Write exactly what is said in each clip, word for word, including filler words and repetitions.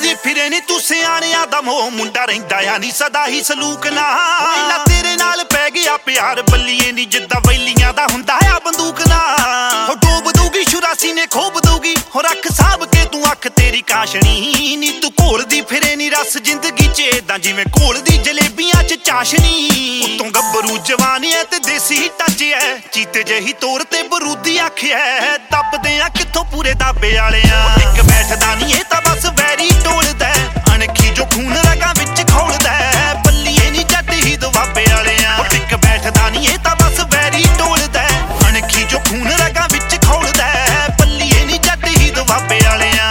ਘੁਲਦੀ ਫਿਰੇ ਨੀ ਤੂੰ ਸਿਆਣਿਆਂ ਦਾ ਮੋਹ ਮੁੰਡਾ ਰਹਿੰਦਾ ਆ ਨੀ ਸਦਾ ਹੀ ਸਲੂਕ ਨਾ ਪਹਿਲਾਂ ਤੇਰੇ ਨਾਲ ਪੈ ਗਿਆ ਪਿਆਰ ਬੱਲੀਏ ਨੀ ਜਿੱਦਾਂ ਵੈਲੀਆਂ ਦਾ ਹੁੰਦਾ ਆ ਬੰਦੂਕ ਨਾ ਹੋ ਡੋਬ ਦੂਗੀ ਸ਼ੁਰਾਸੀ ਨੇ ਖੋਬ ਦੂਗੀ ਹੋ ਰੱਖ ਸਾਂਭ ਕੇ ਤੂੰ ਅੱਖ ਤੇਰੀ ਕਾਸ਼ਣੀ ਨੀ ਤੂੰ ਘੋਲਦੀ ਫਿਰੇ ਨੀ ਰਸ ਜ਼ਿੰਦਗੀ ਚ ਏਦਾਂ ਜਿਵੇਂ ਘੋਲਦੀ ਜਲੇਬੀਆਂ ਚ ਚਾਸ਼ਣੀ ਉਤੋਂ ਗੱਭਰੂ ਜਵਾਨੀ ਐ ਤੇ ਦੇਸੀ ਟੱਚ ਐ ਚੀਤੇ ਜਿਹੀ ਤੋਰ ਤੇ ਬਰੂਦੀ ਅੱਖ ਐ ਦੱਬਦੇ ਆ ਕਿੱਥੋਂ ਪੂਰੇ ਦਾਬੇ ਵਾਲਿਆਂ ਇੱਕ ਬੈਠਦਾ ਨੀ ਇਹ ਤਾਂ ਬਸ ਵੈਰੀ ਟੋਲਦਾ ਅਣਖੀ ਜੋ ਖੂਨ ਰਗਾਂ ਵਿੱਚ ਖੋਲਦਾ ਬੱਲੀਏ ਨੀ ਜੱਟ ਹੀ ਦੁਆਬੇ ਵਾਲਿਆਂ ਇੱਕ ਬੈਠਦਾ ਨੀ ਇਹ ਤਾਂ ਬਸ ਵੈਰੀ ਟੋਲਦਾ ਅਣਖੀ ਜੋ ਖੂਨ ਰਗਾਂ ਵਿੱਚ ਖੋਲਦਾ ਬੱਲੀਏ ਨੀ ਜੱਟ ਹੀ ਦੁਆਬੇ ਵਾਲਿਆਂ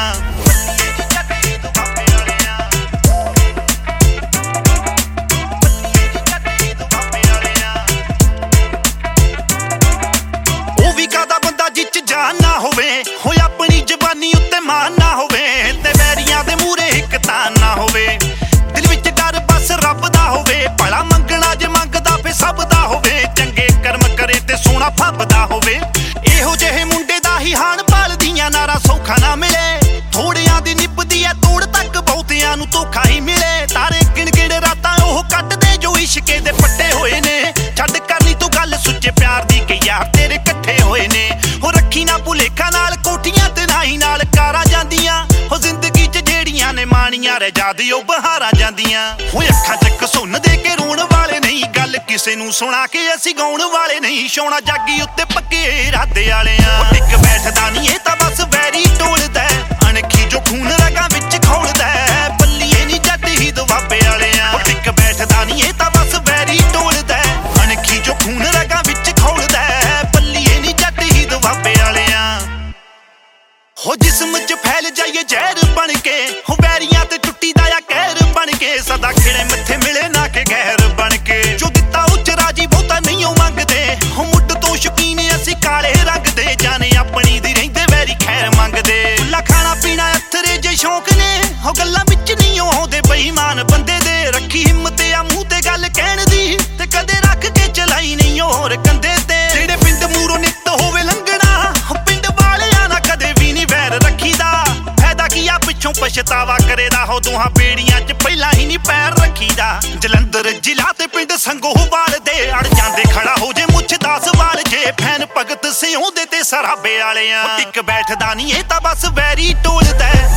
ਉਹ ਵੀ ਕਾਦਾ ਬੰਦਾ ਜਿੱਚ ਜਾਨ ਨਾ ਹੋਵੇ ਹੋਏ ਆਪਣੀ ਜ਼ਬਾਨੀ ਉੱਤੇ ਮਾਨ ਨਾ ਹੋਵੇ ਤੇ ਵੈਰੀਆਂ ਦੇ ਮੂਹਰੇ ਇੱਕ ਤਾਂ ਨਾ ਹੋਵੇ ਦਿਲ ਵਿੱਚ ਡਰ ਬਸ ਰੱਬ ਦਾ ਹੋਵੇ ਭਲਾ ਮੰਗਣਾ ਜੇ ਮੰਗਦਾ ਫੇ ਸਭ ਦਾ ਹੋਵੇ ਚੰਗੇ ਕਰਮ ਕਰੇ ਤੇ ਸੋਹਣਾ ਫੱਬਦਾ ਹੋਵੇ ਇਹੋ ਜਿਹੇ ਮੁੰਡੇ ਦਾ ਹੀ ਹਾਣ ਭਾਲਦੀਆਂ ਨਾਰਾ ਸੌਖਾ ਨਾ ਮਿਲੇ ਥੋੜਿਆਂ ਦੀ ਨਿਭਦੀ ਐ ਤੋੜ ਤੱਕ ਬਹੁਤਿਆਂ ਨੂੰ ਧੋਖਾ ਹੀ ਮਿਲੇ ਤਾਰੇ ਗਿਣ ਗਿਣ ਰਾਤਾਂ ਉਹ ਕੱਟਦੇ ਜੋ ਇਸ਼ਕੇ ਦੇ ਪੱਟੇ ਹੋਏ ਨੇ ਛੱਡ ਕਰਨੀ ਤੂੰ ਗੱਲ ਸੁੱਚੇ ਪਿਆਰ ਦੀ ਕਿ ਯਾਰ ਤੇਰੇ ਇਕੱਠੇ ਹੋਏ ਨੇ ਹੋ ਰੱਖੀ ਨਾ ਭੁਲੇਖਾ ਨਾਲ ਕੋਠੀਆਂ ਤੇ ਨਾਹੀ ਨਾਲ ਕਾਰਾਂ ਜਾਂਦੀਆਂ ਹੋ ਜ਼ਿੰਦਗੀ ਚ ਜਿਹੜੀਆਂ ਨੇ ਮਾਣੀਆਂ ਰਹਿ ਜਾਦੀ ਉਹ ਬਹਾਰਾਂ ਜਾਂਦੀਆਂ ਹੋ ਅੱਖਾਂ ਚ ਕਸੁੰਨ ਦੇ ਕੇ ਰੋਣ ਵਾਲੇ ਨਹੀਂ ਗੱਲ ਕਿਸੇ ਨੂੰ ਸੁਣਾ ਕੇ ਅਸੀਂ ਗਾਉਣ ਵਾਲੇ ਨਹੀਂ ਸ਼ੋਣਾ ਜਾਗੀ ਉੱਤੇ ਪੱਕੇ ਇਰਾਦੇ ਵਾਲਿਆਂ ਟਿਕ ਬੈਠਦਾ ਨਹੀਂ ਇਹ ਤਾਂ ਬਸ ਵੈਰੀ ਟੋਲਦਾ ਅਣਖੀ ਜੋ ਖੂਨ ਰਗਾਂ ਵਿੱਚ ਖੋਲਦਾ ਬੱਲੀਏ ਨੀ ਜੱਟ ਹੀ ਦੁਆਬੇ ਵਾਲਿਆਂ ਟਿਕ ਬੈਠਦਾ ਨਹੀਂ ਇਹ ਤਾਂ ਬਸ ਵੈਰੀ ਟੋਲਦਾ ਅਣਖੀ ਜੋ ਖੂਨ ਰਗਾਂ ਵਿੱਚ ਖੋਲਦਾ ਬੱਲੀਏ ਨੀ ਜੱਟ ਹੀ ਦੁਆਬੇ ਵਾਲਿਆਂ ਹੋ ਜਿਸਮ ਚ ਫੈਲ ਜਾਈਏ ਜ਼ਹਿਰ ਬਣ ਕੇ ਹੋ ਵੈਰੀਆਂ ਤੇ ਟੁੱਟੀ ਦਾ ਆ ਕਹਿਰ ਬਣ ਕੇ ਸਦਾ ਖਿੜੇ ਮੱਥੇ ਮਿਲੇ ਨਾ ਕਿ ਗਹਿਰ ਬਣ ਕੇ ਜੋ ਦਿੱਤਾ ਉੱਚ ਰਾਜੀ ਬਹੁਤਾ ਨਹੀਂ ਉਹ ਮੰਗਦੇ ਹੋ ਮੁੱਢ ਤੋਂ ਸ਼ੌਕੀਨ ਅਸੀਂ ਕਾਲੇ ਰੰਗ ਦੇ ਜਾਣੇ ਆਪਣੀ ਦੀ ਰਹਿੰਦੇ ਵੈਰੀ ਖੈਰ ਮੰਗਦੇ ਲਾ ਖਾਣਾ ਪੀਣਾ ਅਥਰੇ ਜੇ ਸ਼ੌਕ ਨੇ ਹੋ ਗੱਲਾਂ ਵਿੱਚ ਨਹੀਂ ਆਉਂਦੇ ਬੇਈਮਾਨ ਬੰਦੇ ਦੇ ਰੱਖੀ ਹਿੰਮਤ ਆ ਮੂੰਹ ਤੇ ਗੱਲ ਕਹਿਣ ਦੀ ਤੇ ਕਦੇ ਰੱਖ ਕੇ ਚਲਾਈ ਨਹੀਂ ਹੋਰ ਕੰਦੇ ਤੇ ਜਿਹੜੇ ਪਿੰਡ ਮੂਰੋਂ ਨਿੱਤ ਹੋਵੇ ਲੰਘਣਾ ਪਿੰਡ ਵਾਲਿਆਂ ਨਾ ਕਦੇ ਵੀ ਨਹੀਂ ਵੈਰ ਰੱਖੀਦਾ ਫਾਇਦਾ ਕੀ ਆ ਪਿੱਛੋਂ ਪਛਤਾਵਾ ਕਰੇਦਾ ਹੋ ਦੋਹਾਂ ਬੇੜੀਆਂ ਚ ਪਹਿਲਾਂ ਹੀ ਨਹੀਂ ਪੈਰ ਰੱਖੀਦਾ ਜਲੰਧਰ ਜ਼ਿਲ੍ਹਾ ਤੇ ਪਿੰਡ ਸੰਗੋਵਾਲ ਦੇ ਅੜ ਜਾਂਦੇ ਖੜਾ ਹੋ ਜੇ ਮੁੱਛ ਦਾ ਸਵਾਲ ਜੇ ਫੈਨ ਭਗਤ ਸਿਉਂ ਦੇ ਤੇ ਸਰਾਬੇ ਵਾਲਿਆਂ ਟਿਕ ਬੈਠਦਾ ਨਹੀਂ ਇਹ ਤਾਂ ਬਸ ਵੈਰੀ ਟੋਲਦਾ